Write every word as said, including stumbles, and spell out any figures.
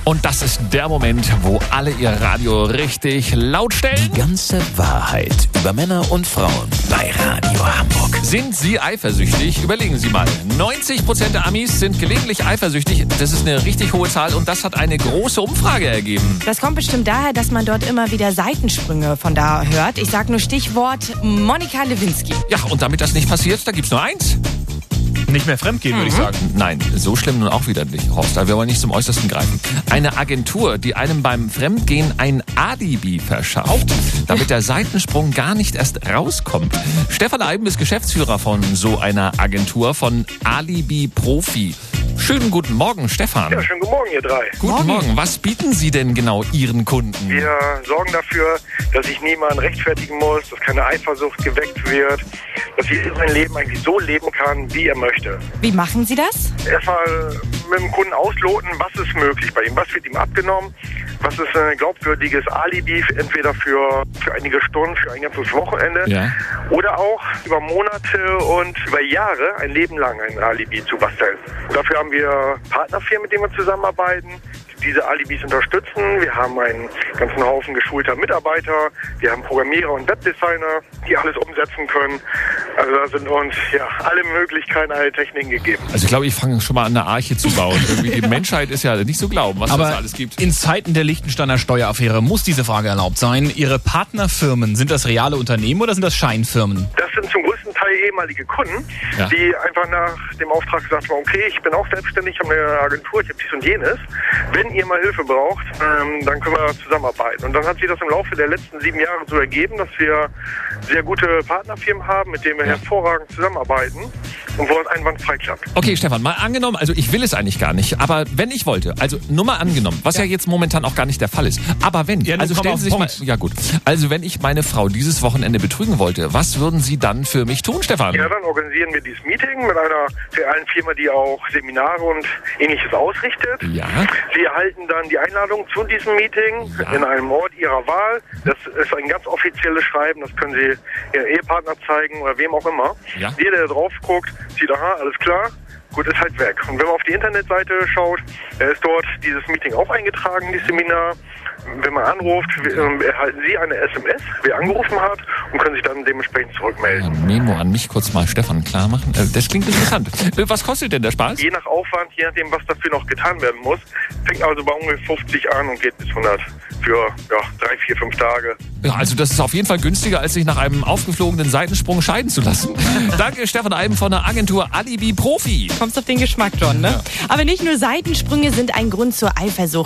Und das ist der Moment, wo alle ihr Radio richtig laut stellen. Die ganze Wahrheit über Männer und Frauen bei Radio Hamburg. Sind Sie eifersüchtig? Überlegen Sie mal. neunzig Prozent der Amis sind gelegentlich eifersüchtig. Das ist eine richtig hohe Zahl und das hat eine große Umfrage ergeben. Das kommt bestimmt daher, dass man dort immer wieder Seitensprünge von da hört. Ich sag nur Stichwort Monika Lewinsky. Ja, und damit das nicht passiert, da gibt's nur eins. Nicht mehr fremdgehen, würde ich sagen. Nein, so schlimm nun auch wieder nicht, Horst. Aber wir wollen nicht zum Äußersten greifen. Eine Agentur, die einem beim Fremdgehen ein Alibi verschafft, damit der Seitensprung gar nicht erst rauskommt. Stefan Eiben ist Geschäftsführer von so einer Agentur, von Alibi Profi. Schönen guten Morgen, Stefan. Ja, schönen guten Morgen, ihr drei. Guten Morgen. Was bieten Sie denn genau Ihren Kunden? Wir sorgen dafür, dass sich niemand rechtfertigen muss, dass keine Eifersucht geweckt wird, dass jeder sein Leben eigentlich so leben kann, wie er möchte. Wie machen Sie das? Erstmal mit dem Kunden ausloten, was ist möglich bei ihm, was wird ihm abgenommen, was ist ein glaubwürdiges Alibi, entweder für, für einige Stunden, für ein ganzes Wochenende Ja. oder auch über Monate und über Jahre, ein Leben lang ein Alibi zu basteln. Und dafür haben wir Partnerfirmen, mit denen wir zusammenarbeiten, die diese Alibis unterstützen. Wir haben einen ganzen Haufen geschulter Mitarbeiter, wir haben Programmierer und Webdesigner, die alles umsetzen können. Also da sind uns ja alle Möglichkeiten, alle Techniken gegeben. Also ich glaube, ich fange schon mal an, eine Arche zu bauen. Irgendwie die Menschheit ist ja nicht so glauben, was Aber es alles gibt. in Zeiten der Liechtensteiner Steueraffäre muss diese Frage erlaubt sein. Ihre Partnerfirmen, sind das reale Unternehmen oder sind das Scheinfirmen? Das sind zum größten Teil ehemalige Kunden, Ja. die einfach nach dem Auftrag gesagt haben, okay, ich bin auch selbstständig, ich habe eine Agentur, ich habe dies und jenes. Wenn ihr mal Hilfe braucht, ähm, dann können wir zusammenarbeiten. Und dann hat sich das im Laufe der letzten sieben Jahre so ergeben, dass wir sehr gute Partnerfirmen haben, mit denen wir hervorragend zusammenarbeiten und wo es einwandfrei klappt. Okay, Stefan, mal angenommen, also ich will es eigentlich gar nicht, aber wenn ich wollte, also nur mal angenommen, was ja, jetzt momentan auch gar nicht der Fall ist, aber wenn, Ja, nun also komm stellen auf Sie sich den mal, Punkt. ja gut, also wenn ich meine Frau dieses Wochenende betrügen wollte, was würden Sie dann für mich tun, Stefan? Ja, dann organisieren wir dieses Meeting mit einer realen Firma, die auch Seminare und Ähnliches ausrichtet. Ja. Sie erhalten dann die Einladung zu diesem Meeting Ja. in einem Ort Ihrer Wahl. Das ist ein ganz offizielles Schreiben, das können Sie Ihrem Ehepartner zeigen oder wem auch immer. Ja. Jeder, der drauf guckt, sieht, aha, alles klar, gut, ist halt weg. Und wenn man auf die Internetseite schaut, äh, ist dort dieses Meeting auch eingetragen, dieses Seminar. Wenn man anruft, äh, erhalten Sie eine S M S, wer angerufen hat, und können sich dann dementsprechend zurückmelden. Ein Memo an mich kurz mal, Stefan, klar machen. Äh, Das klingt interessant. Äh, Was kostet denn der Spaß? Je nach Aufwand, je nachdem, was dafür noch getan werden muss, fängt also bei ungefähr fünfzig an und geht bis hundert für ja, drei, vier, fünf Tage. Ja, also das ist auf jeden Fall günstiger, als sich nach einem aufgeflogenen Seitensprung scheiden zu lassen. Danke, Stefan Eiben von der Agentur Alibi Profi. Kommst auf den Geschmack schon, ne? Aber nicht nur Seitensprünge sind ein Grund zur Eifersucht.